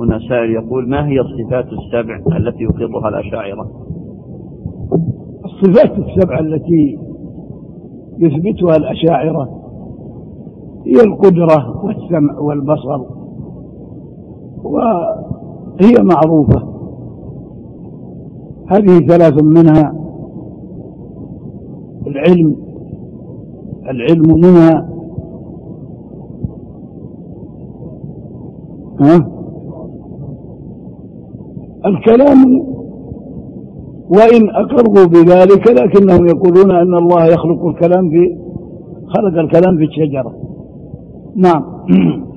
هنا سائل يقول: ما هي الصفات السبع التي يقرها الأشاعرة؟ الصفات السبع التي يثبتها الأشاعرة هي القدرة والسمع والبصر، وهي معروفة. هذه ثلاث منها العلم منها الكلام، وإن أقروا بذلك لكنهم يقولون أن الله خلق الكلام في الشجرة. نعم.